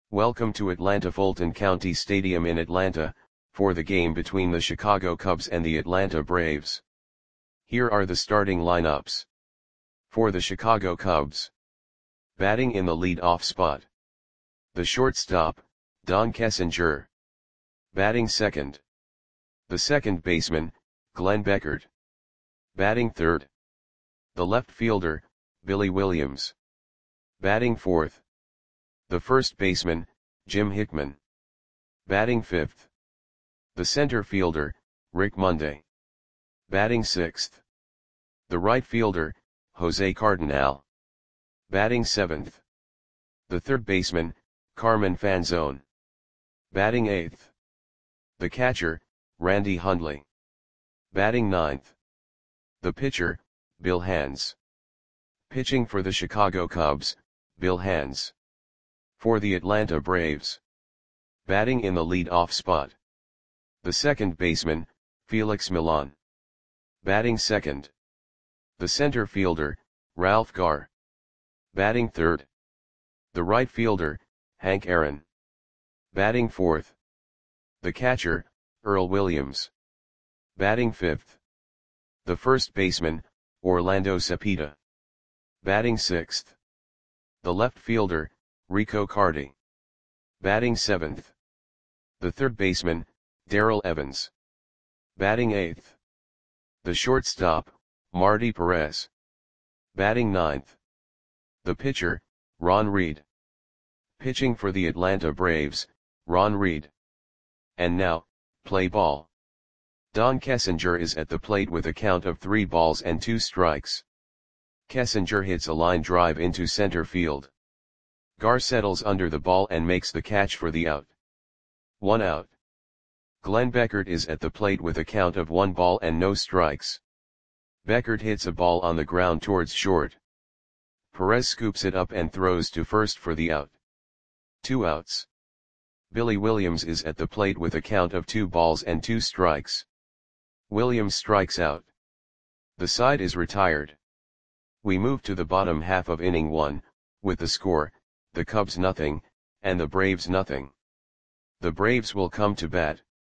Welcome to Atlanta Fulton County Stadium in Atlanta, for the game between the Chicago Cubs and the Atlanta Braves. Here are the starting lineups. For the Chicago Cubs. Batting in the lead-off spot. The shortstop, Don Kessinger. Batting second. The second baseman, Glenn Beckert. Batting third. The left fielder, Billy Williams. Batting fourth. The first baseman, Jim Hickman. Batting fifth. The center fielder, Rick Monday. Batting sixth. The right fielder, Jose Cardinal. Batting seventh. The third baseman, Carmen Fanzone. Batting eighth. The catcher, Randy Hundley. Batting ninth. The pitcher, Bill Hands. Pitching for the Chicago Cubs, Bill Hands. For the Atlanta Braves. Batting in the lead-off spot. The second baseman, Felix Millan. Batting second. The center fielder, Ralph Garr. Batting third. The right fielder, Hank Aaron. Batting fourth. The catcher, Earl Williams. Batting fifth. The first baseman, Orlando Cepeda. Batting sixth. The left fielder, Rico Carty. Batting seventh. The third baseman, Darrell Evans. Batting eighth. The shortstop, Marty Perez. Batting ninth. The pitcher, Ron Reed. Pitching for the Atlanta Braves, Ron Reed. And now, play ball. Don Kessinger is at the plate with a count of 3 balls and 2 strikes. Kessinger hits a line drive into center field. Garr settles under the ball and makes the catch for the out. 1 out. Glenn Beckert is at the plate with a count of 1 ball and no strikes. Beckert hits a ball on the ground towards short. Perez scoops it up and throws to first for the out. 2 outs. Billy Williams is at the plate with a count of 2 balls and 2 strikes. Williams strikes out. The side is retired. We move to the bottom half of inning 1, with the score, the Cubs nothing, and the Braves nothing. The Braves will come to bat.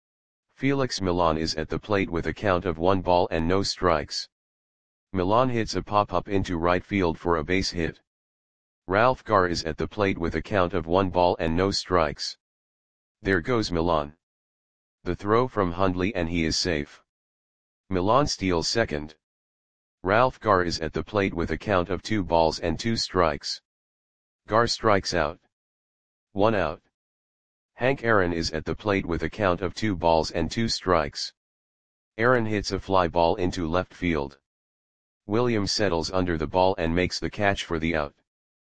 Felix Millan is at the plate with a count of 1 ball and no strikes. Millan hits a pop-up into right field for a base hit. Ralph Garr is at the plate with a count of 1 ball and no strikes. There goes Millan. The throw from Hundley and he is safe. Millan steals second. Ralph Garr is at the plate with a count of 2 balls and 2 strikes. Garr strikes out. 1 out. Hank Aaron is at the plate with a count of 2 balls and 2 strikes. Aaron hits a fly ball into left field. Williams settles under the ball and makes the catch for the out.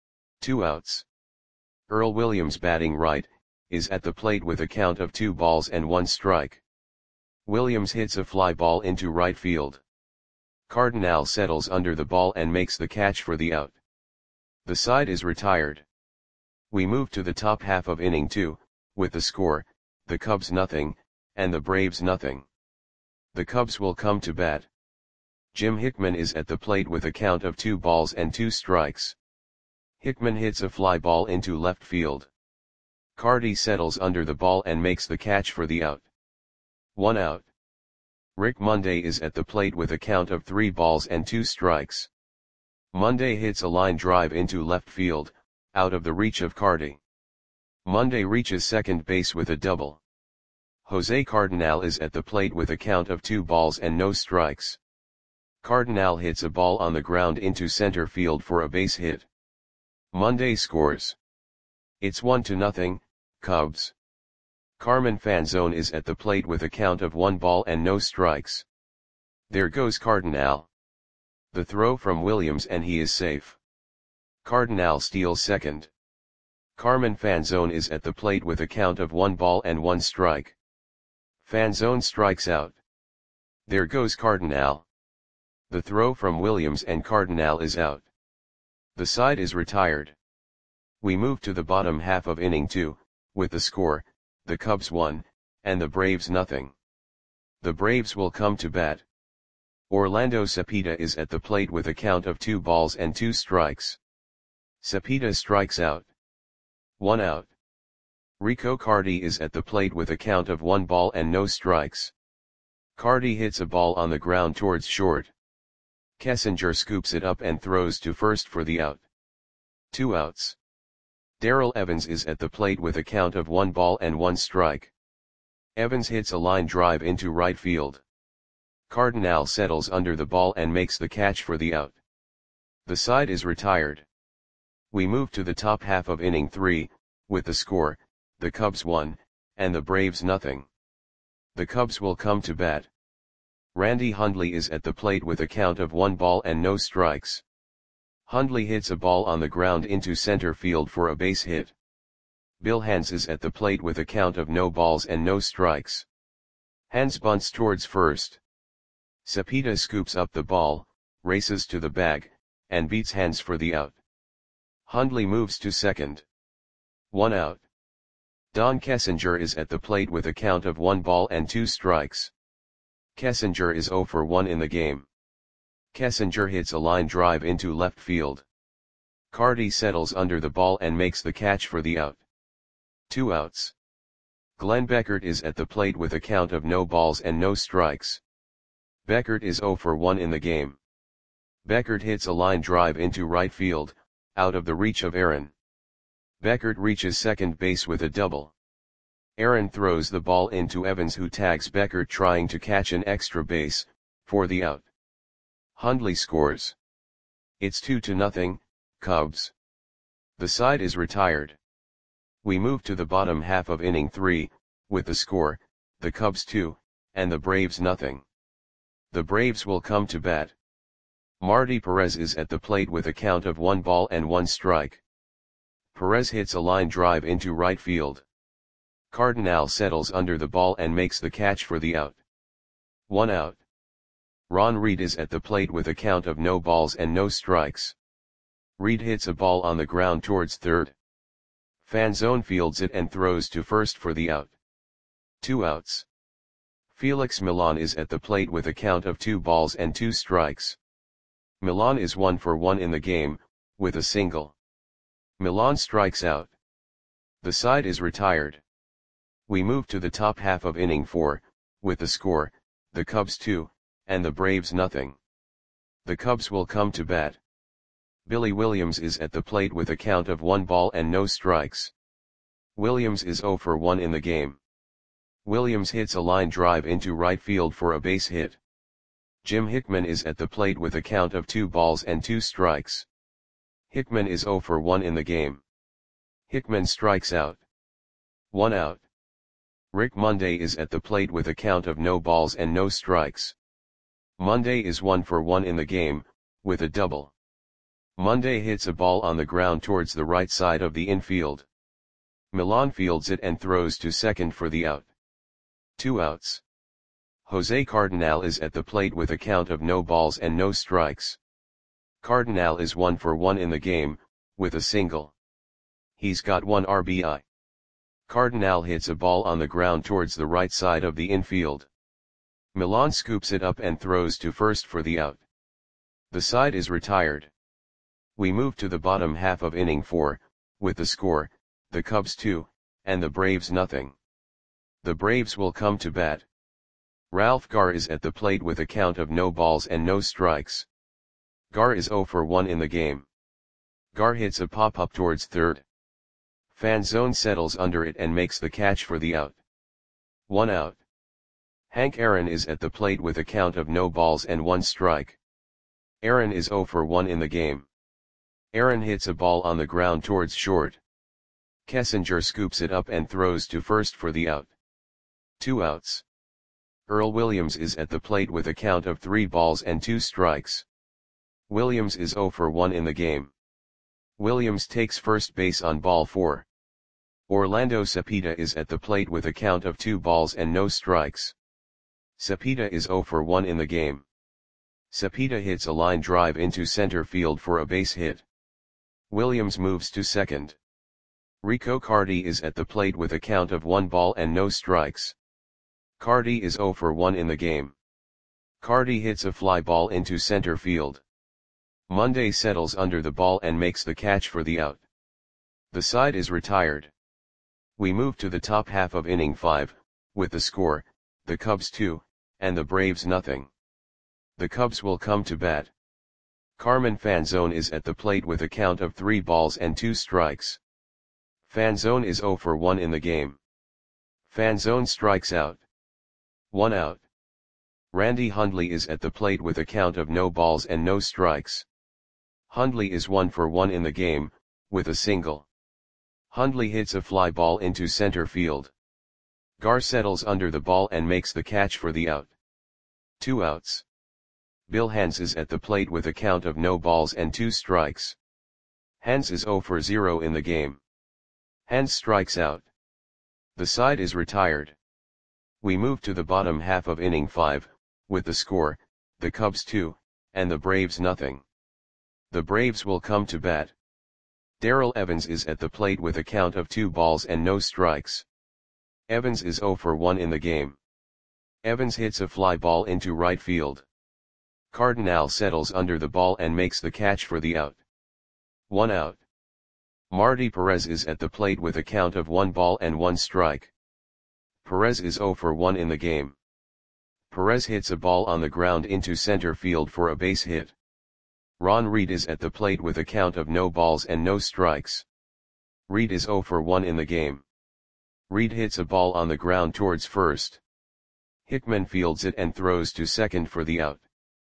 2 outs. Earl Williams, batting right, is at the plate with a count of 2 balls and 1 strike. Williams hits a fly ball into right field. Cardinal settles under the ball and makes the catch for the out. The side is retired. We move to the top half of inning 2, with the score, the Cubs nothing, and the Braves nothing. The Cubs will come to bat. Jim Hickman is at the plate with a count of 2 balls and 2 strikes. Hickman hits a fly ball into left field. Carty settles under the ball and makes the catch for the out. 1 out. Rick Monday is at the plate with a count of 3 balls and 2 strikes. Monday hits a line drive into left field, out of the reach of Carty. Monday reaches second base with a double. Jose Cardinal is at the plate with a count of 2 balls and no strikes. Cardinal hits a ball on the ground into center field for a base hit. Monday scores. It's 1-0, Cubs. Carmen Fanzone is at the plate with a count of 1 ball and no strikes. There goes Cardinal. The throw from Williams and he is safe. Cardinal steals second. Carmen Fanzone is at the plate with a count of 1 ball and 1 strike. Fanzone strikes out. There goes Cardinal. The throw from Williams and Cardinal is out. The side is retired. We move to the bottom half of inning 2, with the score, the Cubs 1, and the Braves nothing. The Braves will come to bat. Orlando Cepeda is at the plate with a count of 2 balls and 2 strikes. Cepeda strikes out. 1 out. Rico Cardi is at the plate with a count of 1 ball and no strikes. Cardi hits a ball on the ground towards short. Kessinger scoops it up and throws to first for the out. 2 outs. Darrell Evans is at the plate with a count of 1 ball and 1 strike. Evans hits a line drive into right field. Cardinal settles under the ball and makes the catch for the out. The side is retired. We move to the top half of inning 3, with the score, the Cubs 1, and the Braves nothing. The Cubs will come to bat. Randy Hundley is at the plate with a count of 1 ball and no strikes. Hundley hits a ball on the ground into center field for a base hit. Bill Hands is at the plate with a count of no balls and no strikes. Hands bunts towards first. Cepeda scoops up the ball, races to the bag, and beats Hands for the out. Hundley moves to second. 1 out. Don Kessinger is at the plate with a count of 1 ball and 2 strikes. Kessinger is 0 for 1 in the game. Kessinger hits a line drive into left field. Cardi settles under the ball and makes the catch for the out. 2 outs. Glenn Beckert is at the plate with a count of no balls and no strikes. Beckert is 0 for 1 in the game. Beckert hits a line drive into right field, out of the reach of Aaron. Beckert reaches second base with a double. Aaron throws the ball into Evans, who tags Beckert trying to catch an extra base, for the out. Hundley scores. It's 2-0, Cubs. The side is retired. We move to the bottom half of inning 3, with the score, the Cubs 2, and the Braves nothing. The Braves will come to bat. Marty Perez is at the plate with a count of 1 ball and 1 strike. Perez hits a line drive into right field. Cardinal settles under the ball and makes the catch for the out. 1 out. Ron Reed is at the plate with a count of no balls and no strikes. Reed hits a ball on the ground towards third. Fanzone fields it and throws to first for the out. 2 outs. Felix Millan is at the plate with a count of 2 balls and 2 strikes. Millan is 1 for 1 in the game, with a single. Millan strikes out. The side is retired. We move to the top half of inning 4, with the score, the Cubs 2, and the Braves nothing. The Cubs will come to bat. Billy Williams is at the plate with a count of 1 ball and no strikes. Williams is 0 for 1 in the game. Williams hits a line drive into right field for a base hit. Jim Hickman is at the plate with a count of 2 balls and 2 strikes. Hickman is 0 for 1 in the game. Hickman strikes out. 1 out. Rick Monday is at the plate with a count of no balls and no strikes. Monday is 1 for 1 in the game, with a double. Monday hits a ball on the ground towards the right side of the infield. Millan fields it and throws to second for the out. 2 outs. Jose Cardinal is at the plate with a count of no balls and no strikes. Cardinal is 1 for 1 in the game, with a single. He's got 1 RBI. Cardinal hits a ball on the ground towards the right side of the infield. Millan scoops it up and throws to first for the out. The side is retired. We move to the bottom half of inning 4, with the score, the Cubs 2, and the Braves nothing. The Braves will come to bat. Ralph Garr is at the plate with a count of no balls and no strikes. Garr is 0 for 1 in the game. Garr hits a pop-up towards third. Fanzone settles under it and makes the catch for the out. 1 out. Hank Aaron is at the plate with a count of no balls and 1 strike. Aaron is 0 for 1 in the game. Aaron hits a ball on the ground towards short. Kessinger scoops it up and throws to first for the out. 2 outs. Earl Williams is at the plate with a count of 3 balls and 2 strikes. Williams is 0 for 1 in the game. Williams takes first base on ball 4. Orlando Cepeda is at the plate with a count of 2 balls and no strikes. Cepeda is 0 for 1 in the game. Cepeda hits a line drive into center field for a base hit. Williams moves to second. Rico Cardi is at the plate with a count of 1 ball and no strikes. Cardi is 0 for 1 in the game. Cardi hits a fly ball into center field. Monday settles under the ball and makes the catch for the out. The side is retired. We move to the top half of inning 5, with the score, the Cubs 2, and the Braves nothing. The Cubs will come to bat. Carmen Fanzone is at the plate with a count of 3 balls and 2 strikes. Fanzone is 0 for 1 in the game. Fanzone strikes out. 1 out. Randy Hundley is at the plate with a count of no balls and no strikes. Hundley is 1 for 1 in the game, with a single. Hundley hits a fly ball into center field. Gar settles under the ball and makes the catch for the out. 2 outs. Bill Hands is at the plate with a count of no balls and 2 strikes. Hands is 0 for 0 in the game. Hands strikes out. The side is retired. We move to the bottom half of inning 5, with the score, the Cubs 2, and the Braves nothing. The Braves will come to bat. Darrell Evans is at the plate with a count of 2 balls and no strikes. Evans is 0 for 1 in the game. Evans hits a fly ball into right field. Cardinal settles under the ball and makes the catch for the out. 1 out. Marty Perez is at the plate with a count of 1 ball and 1 strike. Perez is 0 for 1 in the game. Perez hits a ball on the ground into center field for a base hit. Ron Reed is at the plate with a count of no balls and no strikes. Reed is 0 for 1 in the game. Reed hits a ball on the ground towards first. Hickman fields it and throws to second for the out.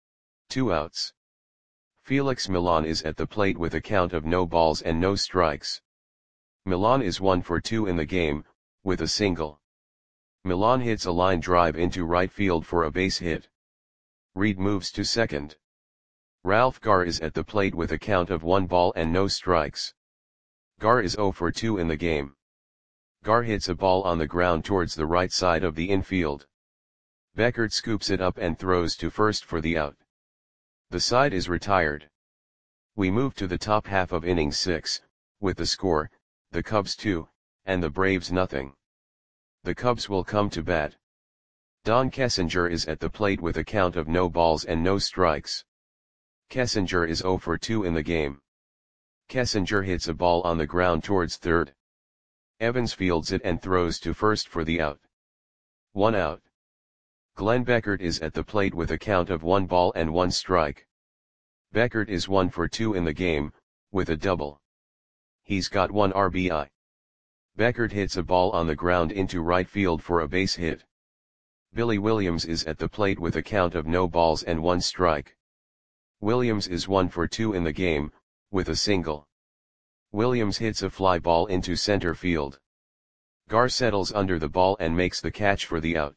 2 outs. Felix Millan is at the plate with a count of no balls and no strikes. Millan is 1 for 2 in the game, with a single. Millan hits a line drive into right field for a base hit. Reed moves to second. Ralph Gar is at the plate with a count of 1 ball and no strikes. Gar is 0 for 2 in the game. Gar hits a ball on the ground towards the right side of the infield. Beckert scoops it up and throws to first for the out. The side is retired. We move to the top half of inning 6, with the score, the Cubs 2, and the Braves nothing. The Cubs will come to bat. Don Kessinger is at the plate with a count of no balls and no strikes. Kessinger is 0 for 2 in the game. Kessinger hits a ball on the ground towards third. Evans fields it and throws to first for the out. 1 out. Glenn Beckert is at the plate with a count of 1 ball and 1 strike. Beckert is 1 for 2 in the game, with a double. He's got 1 RBI. Beckert hits a ball on the ground into right field for a base hit. Billy Williams is at the plate with a count of no balls and 1 strike. Williams is 1 for 2 in the game, with a single. Williams hits a fly ball into center field. Gar settles under the ball and makes the catch for the out.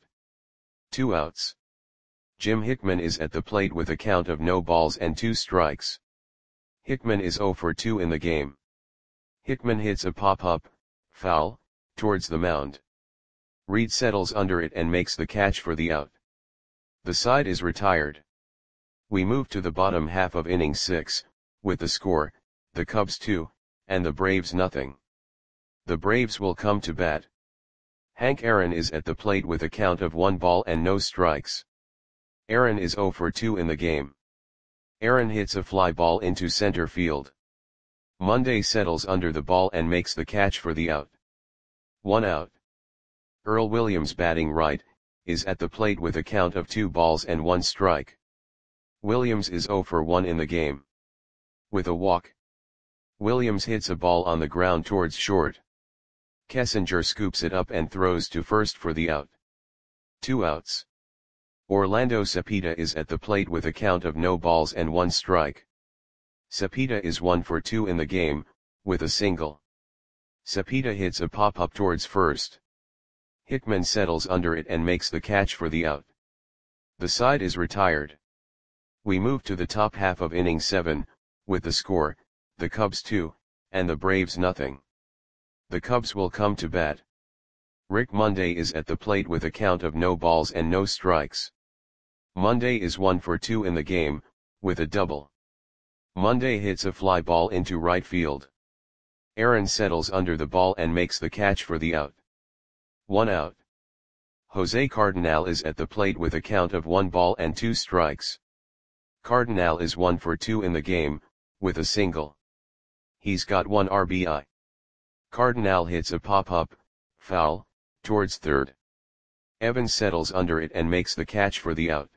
2 outs. Jim Hickman is at the plate with a count of no balls and 2 strikes. Hickman is 0 for 2 in the game. Hickman hits a pop-up, foul, towards the mound. Reed settles under it and makes the catch for the out. The side is retired. We move to the bottom half of inning 6, with the score, the Cubs 2, and the Braves nothing. The Braves will come to bat. Hank Aaron is at the plate with a count of 1 ball and no strikes. Aaron is 0 for 2 in the game. Aaron hits a fly ball into center field. Monday settles under the ball and makes the catch for the out. 1 out. Earl Williams, batting right, is at the plate with a count of 2 balls and 1 strike. Williams is 0 for 1 in the game. With a walk. Williams hits a ball on the ground towards short. Kessinger scoops it up and throws to first for the out. 2 outs. Orlando Cepeda is at the plate with a count of no balls and 1 strike. Cepeda is 1 for 2 in the game, with a single. Cepeda hits a pop-up towards first. Hickman settles under it and makes the catch for the out. The side is retired. We move to the top half of inning 7, with the score, the Cubs 2, and the Braves nothing. The Cubs will come to bat. Rick Monday is at the plate with a count of no balls and no strikes. Monday is 1 for 2 in the game, with a double. Monday hits a fly ball into right field. Aaron settles under the ball and makes the catch for the out. 1 out. Jose Cardinal is at the plate with a count of 1 ball and 2 strikes. Cardinal is 1 for 2 in the game, with a single. He's got 1 RBI. Cardinal hits a pop-up, foul, towards third. Evans settles under it and makes the catch for the out.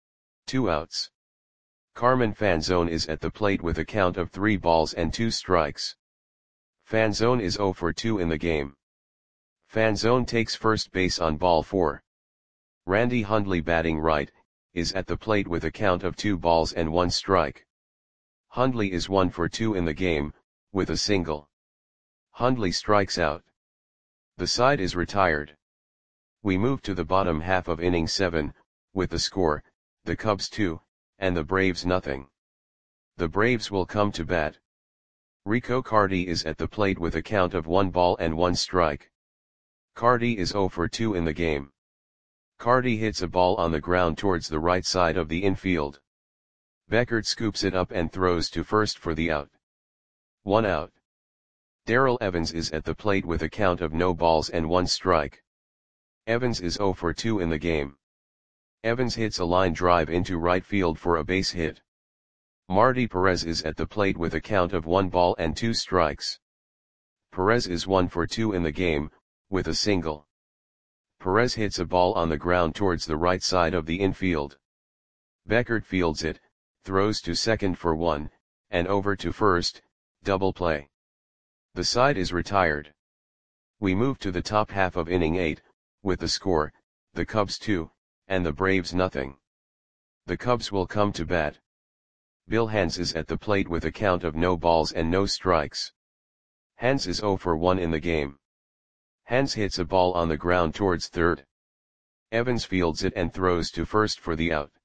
2 outs. Carmen Fanzone is at the plate with a count of 3 balls and 2 strikes. Fanzone is 0 for 2 in the game. Fanzone takes first base on ball 4. Randy Hundley, batting right, is at the plate with a count of 2 balls and 1 strike. Hundley is 1 for 2 in the game, with a single. Hundley strikes out. The side is retired. We move to the bottom half of inning 7, with the score, the Cubs 2, and the Braves nothing. The Braves will come to bat. Rico Carty is at the plate with a count of 1 ball and 1 strike. Carty is 0 for 2 in the game. Carty hits a ball on the ground towards the right side of the infield. Beckert scoops it up and throws to first for the out. 1 out. Darrell Evans is at the plate with a count of no balls and 1 strike. Evans is 0 for 2 in the game. Evans hits a line drive into right field for a base hit. Marty Perez is at the plate with a count of 1 ball and 2 strikes. Perez is 1 for 2 in the game, with a single. Perez hits a ball on the ground towards the right side of the infield. Beckert fields it, throws to second for 1, and over to first, double play. The side is retired. We move to the top half of inning 8, with the score, the Cubs 2, and the Braves nothing. The Cubs will come to bat. Bill Hands is at the plate with a count of no balls and no strikes. Hands is 0 for 1 in the game. Hands hits a ball on the ground towards third. Evans fields it and throws to first for the out.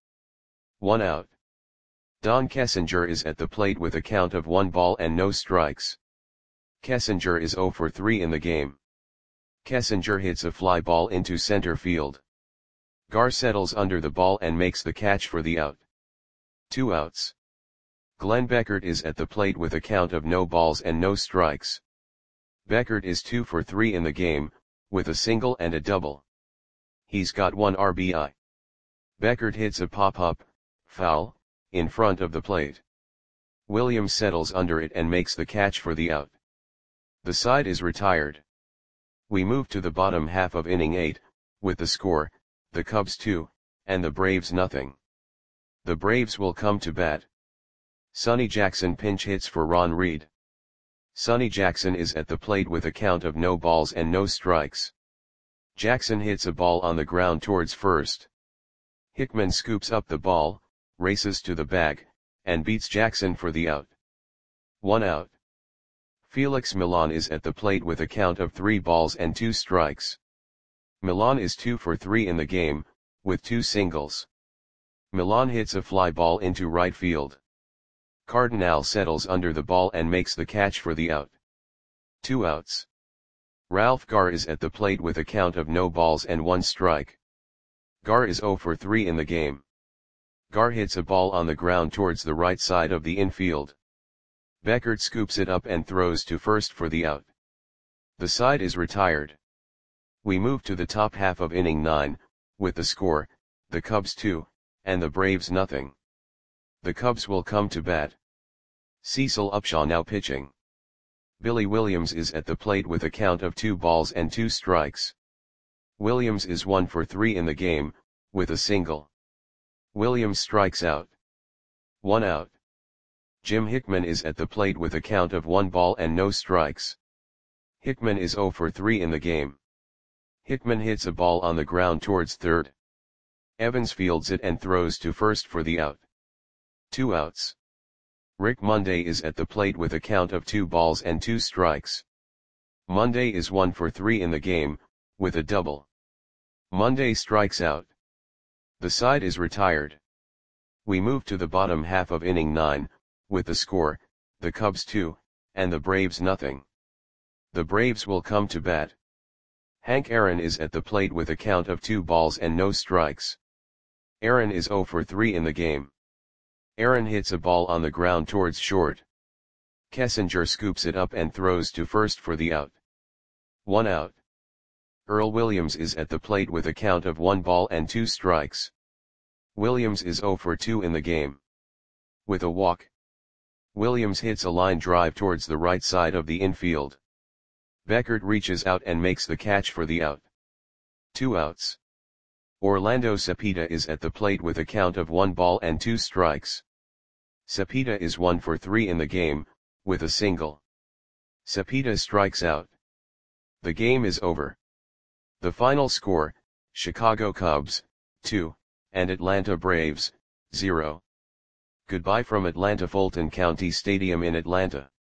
1 out. Don Kessinger is at the plate with a count of 1 ball and no strikes. Kessinger is 0 for 3 in the game. Kessinger hits a fly ball into center field. Gar settles under the ball and makes the catch for the out. 2 outs. Glenn Beckert is at the plate with a count of no balls and no strikes. Beckert is 2 for 3 in the game, with a single and a double. He's got 1 RBI. Beckert hits a pop-up, foul, in front of the plate. Williams settles under it and makes the catch for the out. The side is retired. We move to the bottom half of inning 8, with the score, the Cubs 2, and the Braves nothing. The Braves will come to bat. Sonny Jackson pinch hits for Ron Reed. Sonny Jackson is at the plate with a count of no balls and no strikes. Jackson hits a ball on the ground towards first. Hickman scoops up the ball, races to the bag, and beats Jackson for the out. 1 out. Felix Millan is at the plate with a count of 3 balls and 2 strikes. Millan is 2 for 3 in the game, with 2 singles. Millan hits a fly ball into right field. Cardinal settles under the ball and makes the catch for the out. 2 outs. Ralph Gar is at the plate with a count of no balls and 1 strike. Gar is 0 for 3 in the game. Gar hits a ball on the ground towards the right side of the infield. Beckert scoops it up and throws to first for the out. The side is retired. We move to the top half of inning 9, with the score, the Cubs 2, and the Braves nothing. The Cubs will come to bat. Cecil Upshaw now pitching. Billy Williams is at the plate with a count of 2 balls and 2 strikes. Williams is 1 for 3 in the game, with a single. Williams strikes out. 1 out. Jim Hickman is at the plate with a count of 1 ball and no strikes. Hickman is 0 for 3 in the game. Hickman hits a ball on the ground towards third. Evans fields it and throws to first for the out. 2 outs. Rick Monday is at the plate with a count of 2 balls and 2 strikes. Monday is 1 for 3 in the game, with a double. Monday strikes out. The side is retired. We move to the bottom half of inning 9, with the score, the Cubs 2, and the Braves nothing. The Braves will come to bat. Hank Aaron is at the plate with a count of 2 balls and no strikes. Aaron is 0 for 3 in the game. Aaron hits a ball on the ground towards short. Kessinger scoops it up and throws to first for the out. 1 out. Earl Williams is at the plate with a count of 1 ball and 2 strikes. Williams is 0 for 2 in the game. With a walk. Williams hits a line drive towards the right side of the infield. Beckert reaches out and makes the catch for the out. 2 outs. Orlando Cepeda is at the plate with a count of 1 ball and 2 strikes. Cepeda is 1 for 3 in the game, with a single. Cepeda strikes out. The game is over. The final score, Chicago Cubs, 2, and Atlanta Braves, 0. Goodbye from Atlanta Fulton County Stadium in Atlanta.